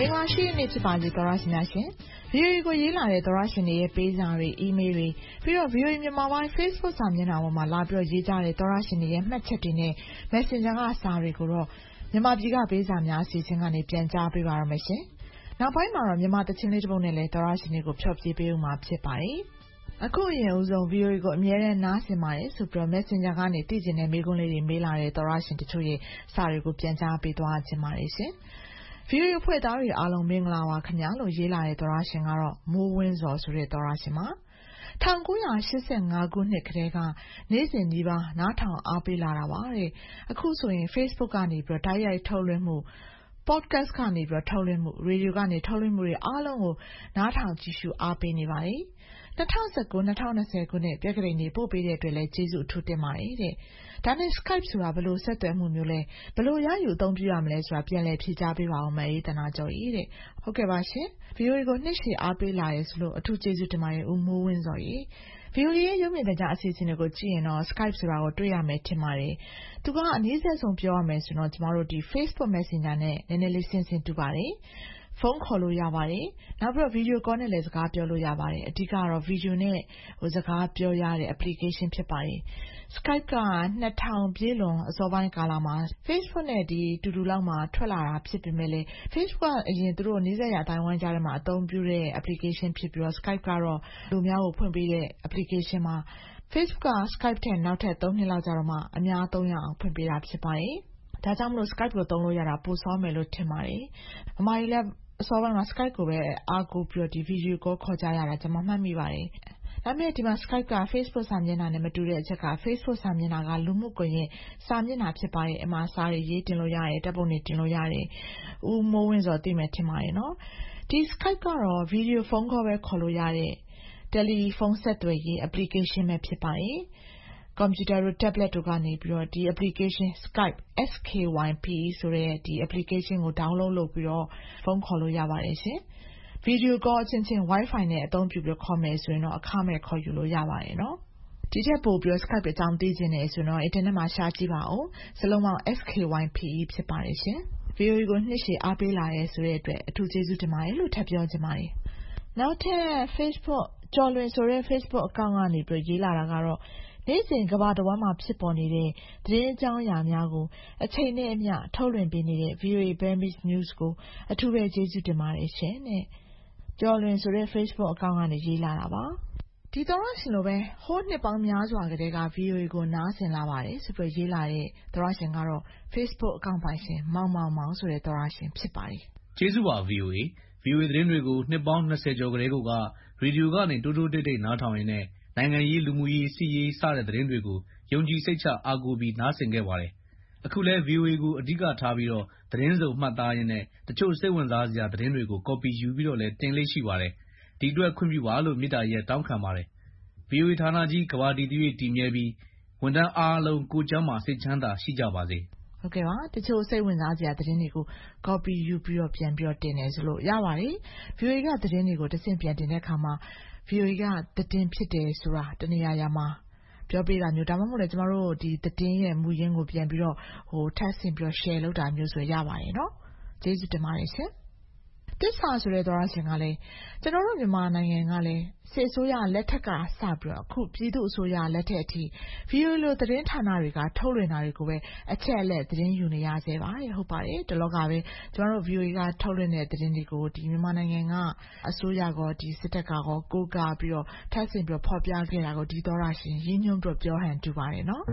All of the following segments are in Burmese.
င်္ဂလာရှိနေ့ဖြစ်ပါစေသောရရှင်များရှင် VOA ကိုရေးလာတဲ့သောရရှင်တွေရဲ့ပေးစာတွေ email တွေပြီးတော့ VOA မြန်မာပိုင်း Facebook စာမျက်နှာပေါ်မှာလာပြီးရေးကြတဲ့သောရရှင်တွေရဲ့မှတ်ချက်တွေနဲ့ Messenger ကစာတွေကိုတော့မြန်မာပြည်ကပေးစာများအစီအစဉ်ကနေပြန်ကြားပေးပါရမယ်ရှင်နောက်ပိုင်းမှာတော့မြန်မာတချင်းလေးတစ်ပုဒ်နဲ့လည်းသောရရှင်တွေကိုဖျော်ဖြေပေးဦးမှာဖြစ်ပါတယ်အခုအရင်ဦးဆုံး VOA ကိုအမြဲတမ်းနားဆင်ပါတယ်ဆိုပြီးတော့ Messenger ကနေတည်ကျင်တဲ့မေးခွန်းလေးတွေမေးလာတဲ့သောရရှင်တချို့ရဲ့စာတွေကိုပြန်ကြားပေးသွားခြင်းပါတယ်ရှင်VOA ဖွဲ့သားတွေအားလုံးမင်္ဂလာပါခင်ဗျာလို့ရေးလာတဲ့သောရရှင်ကတော့မိုးဝင်းစော်ဆိုတဲ့သောရရှင်ပါ1985ခုနှစ်ကတည်းကနေ့စဉ်ဒီပါနားထောင်အားပေးလာတာပါတဲ့အခုဆိုရင် Facebook ကနေပြီးတော့တိုက်ရိုက်ထုတ်လွှင့်မှု podcast ကနေပြီးတော့ထုတ်လွှင့်မှု radio ကနေထုတ်လွှင့်မှုတွေအားလုံးကိုနားထောင်ကြည့်ရှုအားပေးနေပါတယ်2019-2020ခုနှစ်ပြက္ခဒိန်နေပို့ပေးတဲ့အတွက်လည်းကျေးဇူးအထူးတင်ပါတယ်တဲ့ဒါနဲ့ Skype ဆိုတာဘယ်လိုဆက်သွယ်မှုမျိုးလဲဘယ်လိုရယူအသုံးပြုရမလဲဆိုတာပြန်လည်ဖြေကြားပေးပါဦးမယ်အေးတနာကျော်ကြီးတဲ့ဟုတ်ကဲ့ပါရှင် VOA ကိုနှစ်ရှည်အားပေးလာရဲဆိုလို့အထူးကျေးဇူးတင်ပါတယ်ဦးမိုးဝင်းစော်ကြီး VOA ရဲ့ရုပ်မြင်သံကြားအစီအစဉ်တွေကိုကြည့်ရင်တော့ Skype ဆိုတာကိုတွေ့ရမယ်ထင်ပါတယ်သူကအနည်းဆက်ဆုံးပြောရမယ်ဆိုတော့ကျမတို့ဒီ Facebook Messenger နဲ့နည်းနည်းလေးဆင်တူပါတယ်ဖုန်းခေါ်လို့ရပါတယ်နောက်ပြီးတော့ video call နဲ့လည်းစကားပြောလို့ရပါတယ်အဓိကတော့ video နဲ့စကားပြောရတဲ့ application ဖြစ်ပါတယ် Skype က2000ပြည့်လွန်အစောပိုင်းကာလမှာ Facebook နဲ့ဒီတူတူလောက်မှာထွက်လာတာဖြစ်ပေမဲ့လည်း Facebook ကအရင်သူတို့နီးစပ်ရာအတိုင်းဝိုင်းကြားထဲမှာအသုံးပြုတဲ့ application ဖြစ်ပြီးတော့ Skype ကတော့လူများကိုဖွင့်ပေးတဲ့ application မှာ Facebook က Skype ထက်နောက်ထပ်3နှစ်လောက်ကြာတော့မှအများသုံးရအောင်ဖွင့်ပေးတာဖြစ်ပါတယ်ဒါကြောင့်မလို့ Skype ကိုသုံးလို့ရတာပိုစောမယ်လို့ထင်ပါတယ်အမကြီးလည်းအစောပိုင်းမှာ Skype ကိုပဲအားကိုးပြီးတော့ဒီ video call ခေါ်ကြရတာကျွန်မမှတ်မိပါတယ်ဒါပေမဲ့ဒီမှာ Skype က Facebook စာမျက်နှာနဲ့မတူတဲ့အချက်က Facebook စာမျက်နှာကလူမှုကွန်ရက်စာမျက်နှာဖြစ်ပါတယ်အမှာစာတွေရေးတင်လို့ရတယ်တပ်ပုံတွေတင်လို့ရတယ်ဦးမိုးဝင်းစော်သိမယ်ထင်ပါတယ်နော်ဒီ Skype ကတော့ video phone call ပဲခေါ်လို့ရတဲ့တယ်လီဖုန်းဆက်သွယ်ရေး application ပဲဖြစ်ပါတယ်ကွန်ပျူတာတို့ tablet တို့ကနေပြီးတော့ဒီ application Skype SKYPE ဆိုတဲ့ဒီ application ကို download လုပ်ပြီးတော့ဖုန်းခေါ်လို့ရပါတယ်ရှင် video call အချင်းချင်း Wi-Fi နဲ့အသုံးပြုပြီးခေါ်မယ်ဆိုရင်တော့အခမဲ့ခေါ်ယူလို့ရပါတယ်နော်ဒီထက်ပိုပြီး Skype အကြောင်းသိချင်တယ်ဆိုတော့ internet မှာရှာကြည့်ပါဦးစလုံးပေါင်း SKYPE ဖြစ်ပါတယ်ရှင် VOA ကိုနှစ်ရှည်အားပေးလာရဲဆိုတဲ့အတွက်အထူးကျေးဇူးတင်ပါတယ်လို့ထပ်ပြောချင်ပါတယ်နောက်ထပ် Facebook ကျော်လွင်ဆိုတဲ့ Facebook account ကနေပြီးရေးလာတာကတော့နေ့စဉ်ကမ္ဘာတစ်ဝန်းမှာဖြစ်ပေါ်နေတဲ့သတင်းအကြောင်းအရာများကိုအချိန်နဲ့အမျှထုတ်လွှင့်ပေးနေတဲ့ VOA Burmese News ကိုအထူးပဲကျေးဇူးတင်ပါတယ်ရှင်တဲ့ကျော်လွင်ဆိုတဲ့ Facebook account ကနေရေးလာတာပါဒီသောရရှင်လိုပဲဟိုးနှစ်ပေါင်းများစွာကတည်းက VOA ကိုနားဆင်လာပါတယ်ဆိုပြီးရေးလာတဲ့သောရရှင်ကတော့ Facebook account ပိုင်ရှင်မောင်ဆိုတဲ့သောရရှင်ဖြစ်ပါတယ်ကျေးဇူးပါ VOA သတင်းတွေကိုနှစ်ပေါင်း20ကျော်ကတည်းကရေဒီယိုကနေတိုးတိုးတိတ်တိတ်နားထောင်ရင်းနဲ့နိုင်ငံရေးလူမှုရေးစီးရေးစတဲ့သတင်းတွေကိုယုံကြည်စိတ်ချအားကိုးပြီးနားဆင်ခဲ့ပါတယ်အခုလဲ VOA ကိုအဓိကထားပြီးတော့သတင်းစုံမှတ်သားရင်းနဲ့တချို့စိတ်ဝင်စားစရာသတင်းတွေကို copy ယူပြီးတော့လဲတင်လေးရှိပါတယ်ဒီအတွက်ခွင့်ပြုပါလို့မေတ္တာရက်တောင်းခံပါတယ် VOA ဌာနကြီးကဘာတည်တည်၍တည်မြဲပြီးဝန်ထမ်းအားလုံးကိုကျန်းမာစိတ်ချမ်းသာရှိကြပါစေဟုတ်ကဲ့ပါတချို့စိတ်ဝင်စားစရာသတင်းတွေကို copy ယူပြီးတော့ပြန်ပြီးတော့တင်နေဆိုလို့ရပါတယ် VOA ကသတင်းတွေကိုတဆင့်ပြန်တင်တဲ့အခါမှာ VOA ကသတင်းဖြစ်တယ်ဆိုတာတနေရာမှာပြောပြတာမျိုးဒါမှမဟုတ်လေကျမတို့ဒီသတင်းရဲ့မူရင်းကိုပြန်ပြီးတော့ထပ်ဆင့်ပြီးတော့ share လုပ်တာမျိုးဆိုရပါတယ်နော်ကျေးဇူးတင်ပါတယ်ရှင်တစ္ဆာဆိုတဲ့သောရရှင်ကလည်းကျွန်တော်တို့မြန်မာနိုင်ငံကလည်းစစ်အစိုးရလက်ထက်ကစပြီးတော့အခုပြည်သူ့အစိုးရလက်ထက်အထိ VOA လိုသတင်းဌာနတွေကထုတ်လွှင့်တာတွေကိုပဲအချက်အလက်သတင်းယူနေရစေပါဟုတ်ပါတယ်ဒီလောကပဲကျွန်တော်တို့ VOA ကထုတ်လွှင့်တဲ့သတင်းတွေကိုဒီမြန်မာနိုင်ငံကအစိုးရကဒီစစ်တပ်ကကိုးကားပြီးတော့ထပ်ဆင့်ပြီးတော့ဖော်ပြခဲ့တာကိုဒီသောရရှင်ရင်းညွှန်းပြီးပြောဟန်တူပါတယ်နော်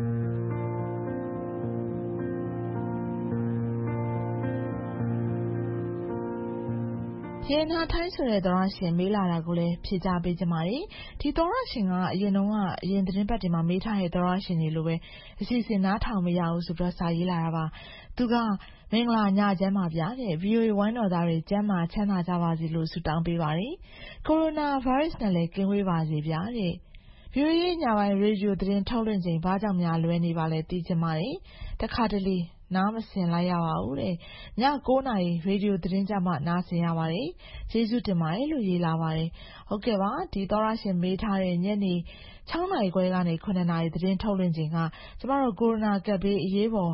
ရေနာထိုင်းဆိုတဲ့သောရရှင်မေးလာတာကိုလည်းဖြေကြားပေးကြပါမယ်ဒီသောရရှင်ကအရင်သတင်းပတ်တွေမှာမေးထားတဲ့သောရရှင်တွေလိုပဲအစီအစဉ်နားထောင်မရဘူးဆိုပြီးစာရေးလာတာပါသူကမင်္ဂလာညချမ်းပါဗျာတဲ့ VOA ဝိုင်းတော်သားတွေကျမ်းမာချမ်းသာကြပါစေလို့ဆုတောင်းပေးပါတယ်ကိုရိုနာဗိုင်းရပ်စ်နဲ့လည်းကင်းဝေးပါစေဗျာတဲ့ VOA ညပိုင်းရေဒီယိုသတင်းထုတ်လွှင့်ချိန်ဘာကြောင့်များလွဲနေပါလဲသိချင်ပါတယ်တခါတလေနားမဆင်လိုက်ရပါဘူးတဲ့ည9:00 နာရီရေဒီယိုသတင်းကြမှာနားဆင်ရပါတယ်ကျေးဇူးတင်ပါတယ်လို့ရေးလာပါတယ်ဟုတ်ကဲ့ပါဒီသောရရှင်မေးထားတဲ့ညနေ6:00 နာရီခွဲကနေ9:00 နာရီသတင်းထုတ်လွှင့်ချိန်ကကျမတို့ကိုရိုနာကပ်ဘေးအရေးပေါ်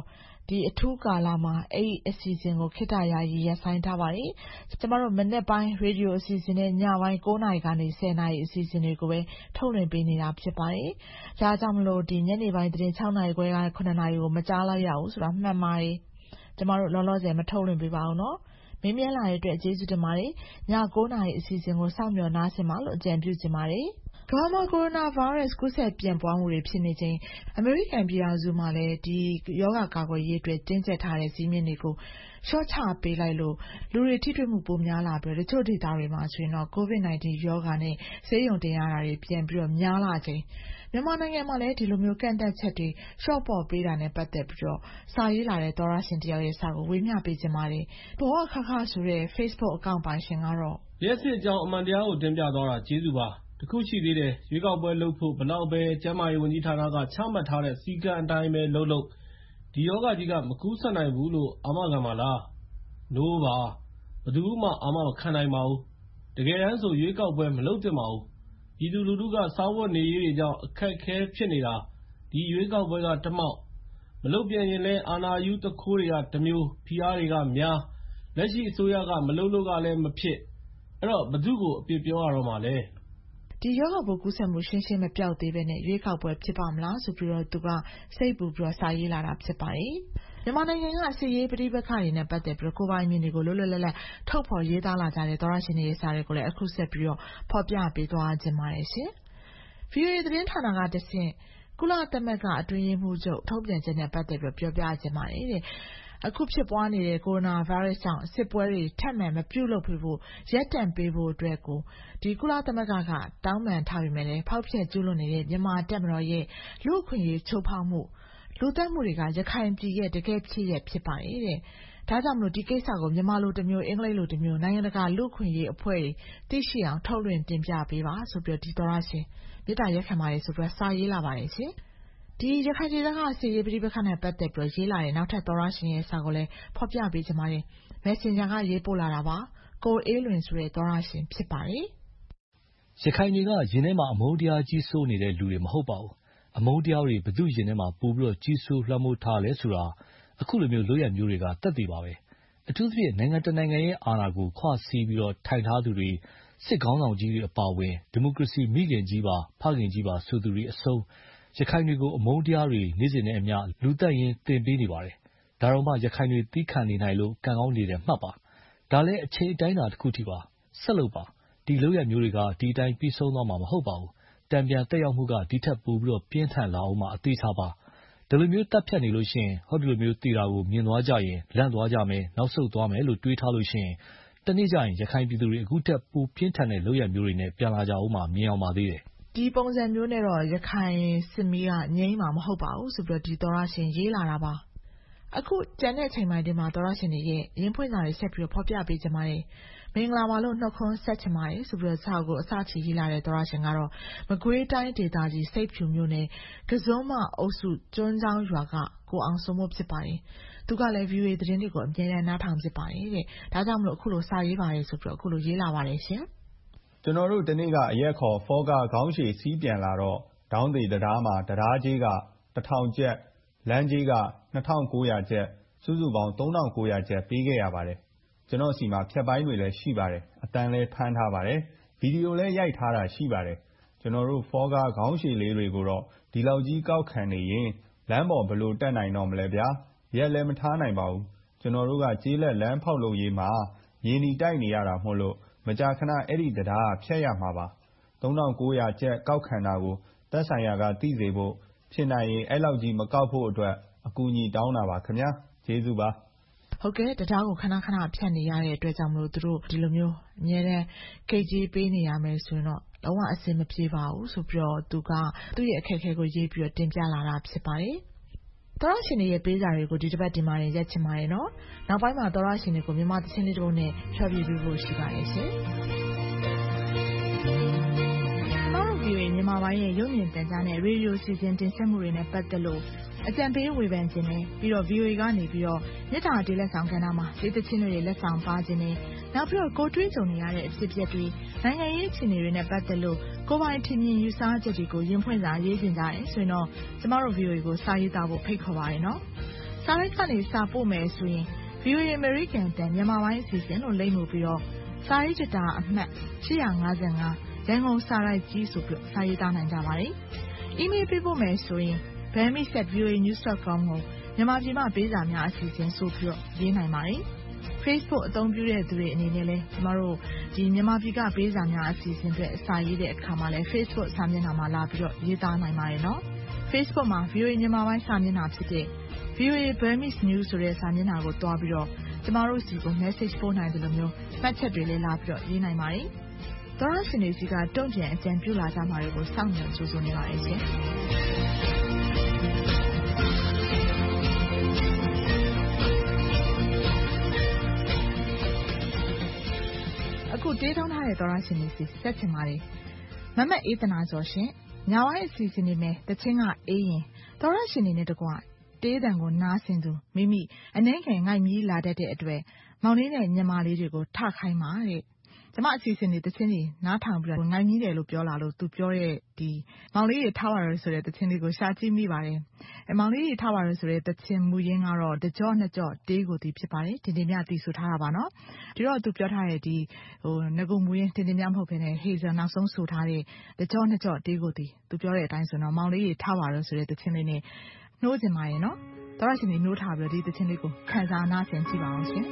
ဒီအထူးကာလမှာအဲ့ဒီအစီအစဉ်ကိုခေတ္တယာယီရပ်ဆိုင်းထားပါတယ်။ကျမတို့မနေ့ပိုင်းရေဒီယိုအစီအစဉ်နဲ့ညပိုင်း9 နာရီကနေ10 နာရီအစီအစဉ်တွေကိုပဲထုတ်လွှင့်ပေးနေတာဖြစ်ပါတယ်။ဒါကြောင့်မလို့ဒီညနေပိုင်းသတင်း6 နာရီခွဲကနေ9 နာရီကိုမကြားလိုက်ရဘူးဆိုတာမှန်ပါတယ်။ကျမတို့လောလောဆယ်မထုတ်လွှင့်ပေးပါဘူးနော်။မင်းမြလာတဲ့အတွက်ကျေးဇူးတင်ပါတယ်။ည9 နာရီအစီအစဉ်ကိုစောင့်မျှော်နားဆင်ပါလို့အကြံပြုချင်ပါတယ်။ကမ္ဘာမှာကိုရိုနာဗိုင်းရပ်စ်ကူးစက်ပြန့်ပွားမှုတွေဖြစ်နေချိန်အမေရိကန်ပြည်ထောင်စုမှာလည်းဒီရောဂါကာကွယ်ရေးအတွက်တင်းကျပ်ထားတဲ့စည်းမျဉ်းတွေကိုလျှော့ချပေးလိုက်လို့လူတွေထိတွေ့မှုပိုများလာပြီးတချို့ဒေသတွေမှာဆိုရင်တော့ COVID-19 ရောဂါနဲ့ဆေးရုံတင်ရတာတွေပြန်ပြီးတော့များလာချိန်မြန်မာနိုင်ငံမှာလည်းဒီလိုမျိုးကန့်သတ်ချက်တွေလျှော့ပေါ့ပေးတာနဲ့ပတ်သက်ပြီးတော့စာရေးလာတဲ့သောရရှင်တယောက်ရဲ့စာကိုဝေမျှပေးခြင်းပါတယ်။ဘောခခဆိုတဲ့ Facebook အကောင့်ပိုင်ရှင်ကတော့ရက်စစ်အကြောင်းအမှန်တရားကိုတင်ပြသွားတာကျေးဇူးပါတခုရှိသေးတယ်ရွေးကောက်ပွဲလုပ်ဖို့ဘလောက်ပဲကျန်းမာရေးဝန်ကြီးဌာနကချမှတ်ထားတဲ့စည်းကမ်းအတိုင်းပဲလုပ်ဒီယောဂကြီးကမကူးစက်နိုင်ဘူးလို့အာမခံပါလားနိုးပါဘယ်သူမှအာမမခံနိုင်ပါဘူးတကယ်တမ်းဆိုရွေးကောက်ပွဲမလုပ်သင့်ပါဘူးပြည်သူလူထုကစားဝတ်နေရေးတွေကြောင့်အခက်အခဲဖြစ်နေတာဒီရွေးကောက်ပွဲကတမောက်မလုပ်ပြန်ရင်လည်းအာဏာယူတခိုးတွေကတမျိုးဖိအားတွေကများလက်ရှိအစိုးရကမလုပ်လို့ကလည်းမဖြစ်အဲ့တော့ဘသူ့ကိုအပြစ်ပြောရတော့မှလဲဒီရောဂါပိုးကူးစက်မှုရှင်းရှင်းမပြောက်သေးပဲနဲ့ရွေးကောက်ပွဲဖြစ်ပါမလားဆိုပြီးတော့သူကစိတ်ပူပြီးတော့စာရေးလာတာဖြစ်ပါတယ်။မြန်မာနိုင်ငံကစစ်ရေးပဋိပက္ခတွေနဲ့ပတ်သက်ပြီးကိုယ်ပိုင်မြင်တွေကိုလွတ်လွတ်လပ်လပ်ထုတ်ဖော်ရေးသားလာကြတဲ့သောရရှင်တွေရဲ့စာတွေကိုလည်းအခုဆက်ပြီးတော့ဖော်ပြပေးသွားခြင်းပါတယ်ရှင်။ VOA သတင်းဌာနကတဆင့်ကုလသမဂ္ဂအတွင်းရေးမှူးချုပ်ထုတ်ပြန်ချက်နဲ့ပတ်သက်ပြီးပြောပြခြင်းပါတယ်တဲ့။အခုဖြစ်ပွားနေတဲ့ကိုရိုနာဗိုင်းရပ်စ်ကြောင့်စစ်ပွဲတွေထပ်မံမပြုလုပ်ဖို့ရပ်တန့်ပေးဖို့အတွက်ကိုဒီကုလသမဂ္ဂကတောင်းပန်ထားပေမဲ့လည်းဖောက်ဖျက်ကျူးလွန်နေတဲ့မြန်မာတပ်မတော်ရဲ့လူ့အခွင့်အရေးချိုးဖောက်မှုလူသတ်မှုတွေကရခိုင်ပြည်ရဲ့တကယ်ဖြစ်ရဖြစ်ပါတယ်တဲ့။ဒါကြောင့်မလို့ဒီကိစ္စကိုမြန်မာလိုတစ်မျိုးအင်္ဂလိပ်လိုတစ်မျိုးနိုင်ငံတကာလူ့အခွင့်အရေးအဖွဲ့တွေသိရှိအောင်ထုတ်လွှင့်တင်ပြပေးပါဆိုပြီးဒီသောရရှင်မေတ္တာရက်ခံပါတယ်ဆိုပြီးစာရေးလာပါတယ်ရှင်။ဒီရခိုင်ဒေသကစစ်ရေးပဋိပက္ခနဲ့ပတ်သက်ပြီးရေးလာတဲ့နောက်ထပ်သောရရှင်ရဲ့စာကိုလည်းဖော်ပြပေးကြပါတယ်။ Messenger ကရေးပို့လာတာပါ။ကိုအေးလွင်ဆိုတဲ့သောရရှင်ဖြစ်ပါတယ်။ရခိုင်တွေကရင်ထဲမှာအမုန်းတရားကြီးစိုးနေတဲ့လူတွေမဟုတ်ပါဘူး။အမုန်းတရားတွေဘသူရင်ထဲမှာပို့ပြီးတော့ကြီးစိုးလွှမ်းမိုးထားလဲဆိုတာအခုလိုမျိုးလုပ်ရမျိုးတွေကတတ်သိပါပဲ။အထူးသဖြင့်နိုင်ငံတနိုင်ငံရဲ့အာဏာကိုခွစီးပြီးတော့ထိုင်ထားသူတွေစစ်ခေါင်းဆောင်ကြီးတွေအပါအဝင်ဒီမိုကရေစီမိခင်ကြီးပါဖခင်ကြီးပါဆိုသူတွေအဆုံးရခိုင်တွေကိုအမုန်းတရားတွေနေ့စဉ်နဲ့အမျှလူတက်ရင်တင်ပေးနေပါတယ်။ဒါတော့မှရခိုင်တွေတီးခံနေနိုင်လို့ကံကောင်းနေတယ်မှတ်ပါ။ဒါလည်းအချိန်အတိုင်းအတာတစ်ခုထိပါဆက်လုပ်ပါဒီလုပ်ရမျိုးတွေကဒီအတိုင်းပြီးဆုံးသွားမှာမဟုတ်ပါဘူး။တံပြန်တက်ရောက်မှုကဒီထက်ပိုပြီးတော့ပြင်းထန်လာအောင်မှအသေးစားပါ။ဒီလိုမျိုးတက်ဖြတ်နေလို့ရှိရင်ဟောဒီလိုမျိုးတည်တာကိုမြင်သွားကြရင်လန့်သွားကြမယ်နောက်ဆုတ်သွားမယ်လို့တွေးထားလို့ရှိရင်တနေ့ကျရင်ရခိုင်ပြည်သူတွေအခုထက်ပိုပြင်းထန်တဲ့လုပ်ရမျိုးတွေနဲ့ပြန်လာကြအောင်မှမြင်အောင်ပါသေးတယ်။ဒီပုံစံမျိုးနဲ့တော့ရခိုင်စစ်မီးကငြိမ်းမှာမဟုတ်ပါဘူးဆိုပြီးဒီသောရရှင်ရေးလာတာပါ။အခုကျန်တဲ့အချိန်ပိုင်းဒီမှာသောရရှင်တွေရဲ့ရင်းဖွင့်စာတွေဆက်ပြီးဖော်ပြပေးကြပါတယ်။မင်္ဂလာပါလို့နှုတ်ခွန်းဆက်ချင်ပါတယ်ဆိုပြီးစာကိုအစချီရေးလာတဲ့သောရရှင်ကတော့မကွေးတိုင်းဒေသကြီးစိတ်ဖြူမြို့နယ်ကစုံးမအုပ်စုကျွန်းချောင်းရွာကကိုအောင်စိုးမိုးဖြစ်ပါတယ်။သူကလည်း VOA သတင်းတွေကိုအမြဲတမ်းနားထောင်ဖြစ်ပါတယ်တဲ့။ဒါကြောင့်မလို့အခုလိုစာရေးပါတယ်ဆိုပြီးအခုလိုရေးလာပါတယ်ရှင်။ကျွန်တော်တို့ဒီနေ့ကအရက်ခေါ်ဖောကခေါင်းရှည်စီးပြန်လာတော့ဒေါင်းသေးတရားမှာတရားကြီးက1000ကျပ်လမ်းကြီးက2900ကျပ်စုစုပေါင်း3900ကျပ်ပေးခဲ့ရပါတယ်ကျွန်တော်စီမှာဖြတ်ပိုင်းတွေလည်းရှိပါတယ်အတန်းလည်းဖမ်းထားပါတယ်ဗီဒီယိုလည်းရိုက်ထားတာရှိပါတယ်ကျွန်တော်တို့ဖောကခေါင်းရှည်လေးတွေကိုတော့ဒီလောက်ကြီးကောက်ခံနေရင်လမ်းပေါ်ဘလို့တက်နိုင်တော့မလဲဗျာရက်လည်းမထားနိုင်ပါဘူးကျွန်တော်တို့ကကြေးလက်လမ်းဖောက်လို့ရေးမှာရင်းဒီတိုက်နေရတာမို့လို့မကြာခဏအဲ့ဒီတရားဖြတ်ရမှာပါ3900ကျပ်ကောက်ခံတာကိုသက်ဆိုင်ရာကသိစေဖို့ဖြစ်နိုင်ရင်အဲ့လောက်ကြီးမကောက်ဖို့အတွက်အကူအညီတောင်းတာပါခင်ဗျာကျေးဇူးပါဟုတ်ကဲ့တရားကိုခဏခဏဖြတ်နေရတဲ့အတွက်ကြောင့်မလို့သူတို့ဒီလိုမျိုးအများနဲ့ကိတ်ကြီးပေးနေရမယ်ဆိုရင်တော့လုံးဝအဆင်မပြေပါဘူးဆိုပြီးတော့သူကသူ့ရဲ့အခက်အခဲကိုရေးပြီးတော့တင်ပြလာတာဖြစ်ပါတယ်သောရရှင်တွေရဲ့ပေးစာတွေကိုဒီတစ်ပတ်ဒီမှာရက်ချင်ပါတယ်နော်နောက်ပိုင်းမှာသောရရှင်တွေကိုမြန်မာသချင်းလေးတစ်ပုဒ်နဲ့ဖြောပြပေးဖို့ရှိပါတယ်ရှင်VOA မြန်မာပိုင်းရဲ့ရုပ်မြင်သံကြားနဲ့ရေဒီယိုစီစဉ်တင်ဆက်မှုတွေနဲ့ပတ်သက်လို့အကြံပေးဝေဖန်ခြင်းနဲ့ပြီးတော့ VOA ကနေပြီးတော့မြစ်တာတေးလက်ဆောင်ကဏ္ဍမှာဒေသချင်းတွေလက်ဆောင်ပါခြင်းနဲ့နောက်ပြီးတော့ကိုတွေးကြုံနေရတဲ့အဖြစ်အပျက်တွေနိုင်ငံရေးအခြေအနေတွေနဲ့ပတ်သက်လို့ကိုပိုင်ထင်မြင်ယူဆချက်တွေကိုရင်ဖွင့်စာရေးတင်ကြတယ်ဆိုရင်တော့ကျမတို့ VOA ကိုစာရေးသားဖို့ဖိတ်ခေါ်ပါရနော်စာရိုက်ကနေစာပို့မယ်ဆိုရင် VOA American တန်မြန်မာပိုင်းအစီအစဉ်လို့လိမ့်မှုပြီးတော့စာရေးကြတာအမှတ်855ရန်ကုန်စာရိုက်ကြီးဆိုပြီးစာရေးသားနိုင်ကြပါတယ်။ email ပေးဖို့မယ်ဆိုရင် bami@voanews.com ကိုမြန်မာပြည်မှာပေးစာများအစီအစဉ်ဆိုပြီးရေးနိုင်ပါတယ်။ Facebook အသုံးပြုတဲ့သူတွေအနေနဲ့လည်းကျမတို့ဒီမြန်မာပြည်ကပေးစာများအစီအစဉ်တွေအစာရေးတဲ့အခါမှာလည်း Facebook စာမျက်နှာမှာလာပြီးတော့ရေးသားနိုင်ပါတယ်နော်။ Facebook မှာ VOA မြန်မာပိုင်းစာမျက်နှာဖြစ်တဲ့ VOA Burmese News ဆိုတဲ့စာမျက်နှာကိုတွားပြီးတော့ကျမတို့စီကို message ပို့နိုင်တယ်လို့မျိုးမှတ်ချက်တွေလည်းလာပြီးတော့ရေးနိုင်ပါတယ်။သောရရှင်တွေစီကတုံ့ပြန်အကြံပြုလာကြမှာတွေကိုစောင့်မျှော်ကြိုဆိုနေပါတယ်ရှင်။အခုတေးထုံးထားတဲ့သောရရှင်တွေစီဆက်ချင်ပါတယ်။မမတ်အေးသနာကျော်ရှင်ညာဝိုင်းအစီအစဉ်နေမယ်တချင်းကအေးရင်သောရရှင်တွေနဲ့တကွတေးတံကိုနားဆင်သူမိမိအနှဲငယ်ငိုက်မြီးလာတတ်တဲ့အတွက်မောင်လေးနဲ့ညီမလေးတွေကိုထခိုင်းပါတဲ့ကျမအစီအစဉ်တွေတချင်းတွေနားထောင်ပြီးတော့ငိုက်မြီးတယ်လို့ပြောလာလို့သူပြောတဲ့ဒီမောင်လေးတွေထားပါရဆိုတဲ့တချင်းလေးကိုရှာကြည့်မိပါတယ်မောင်လေးတွေထားပါရဆိုတဲ့တချင်းမူရင်းကတော့တကြော့နှစ်ကြော့တေးကိုဒီဖြစ်ပါတယ်တင်တင်မြတီဆိုထားတာပါနော်ဒီတော့သူပြောထားတဲ့ဒီငကုမူရင်းတင်တင်မြမဟုတ်ဘဲနဲ့ဟေးစနောက်ဆုံးဆိုထားတဲ့တကြော့နှစ်ကြော့တေးကိုဒီသူပြောတဲ့အတိုင်းဆိုတော့မောင်လေးတွေထားပါရဆိုတဲ့တချင်းလေးနဲ့နှိုးကျင်ပါရဲ့နော်သောရရှင်တွေနှိုးထားပြီးတော့ဒီသချင်းလေးကိုခံစားနားဆင်ကြည့်ပါအောင်ရှင်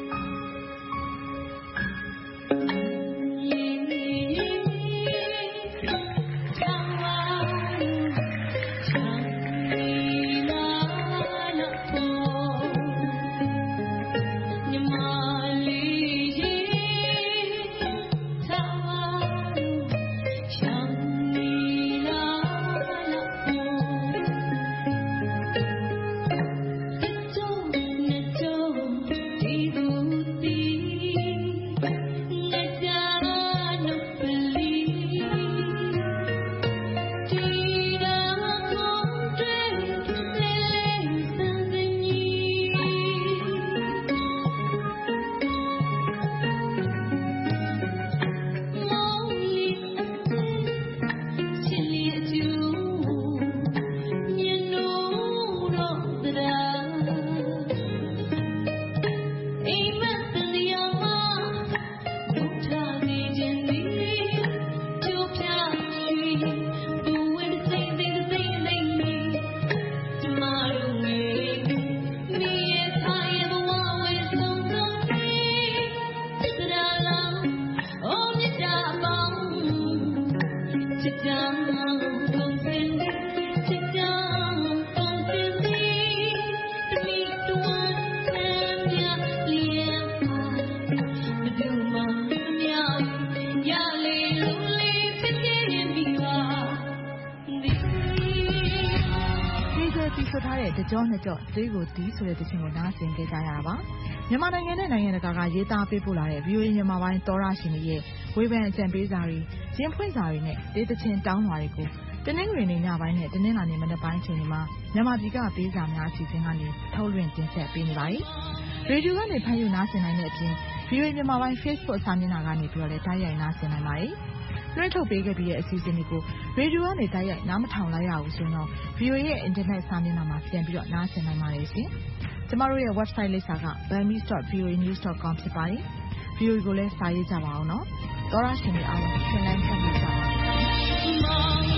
ကြောနဲ့ကြောတေးကိုဒီဆိုတဲ့တခြင်းကိုနားဆင်ကြကြရတာပါမြန်မာနိုင်ငံနဲ့နိုင်ငံတကာကရေးသားပေးပို့လာတဲ့ VOA မြန်မာပိုင်းသောရရှင်တွေရဲ့ဝေဖန်အကြံပေးစာတွေရင်းဖွင့်စာတွေနဲ့တေးတခြင်းတောင်းပါတွေကိုတင်းနှင်းတွေနေညပိုင်းနဲ့တင်းနှင်းလာနေမနက်ပိုင်းအချိန်တွေမှာမြန်မာပြည်ကပေးစာများအစီအစဉ်ကနေထုတ်လွှင့်တင်ဆက်ပေးနေပါတယ်ရေဒီယိုကနေဖန်ယူနားဆင်နိုင်တဲ့အပြင် VOA မြန်မာပိုင်း Facebook စာမျက်နှာကနေပြီးတော့လည်းတိုက်ရိုက်နားဆင်နိုင်ပါတယ်လွှင့်ထုတ်ပေးခဲ့ပြီးတဲ့အစီအစဉ်တွေကိုရေဒီယိုကနေတိုက်ရိုက်နားမထောင်လိုက်ရဘူးဆိုတော့ VOA ရဲ့ internet စာမျက်နှာမှာပြန်ပြီးတော့နားဆင်နိုင်ပါတယ်ရှင်။ကျမတို့ရဲ့ website လိပ်စာက burmese.voanews.com ဖြစ်ပါတယ်။ VOA ကိုလည်းစာရေးကြပါအောင်နော်။သောရရှင်တွေအားလုံးရှင်လန်းချမ်းမြေ့ကြပါစေ။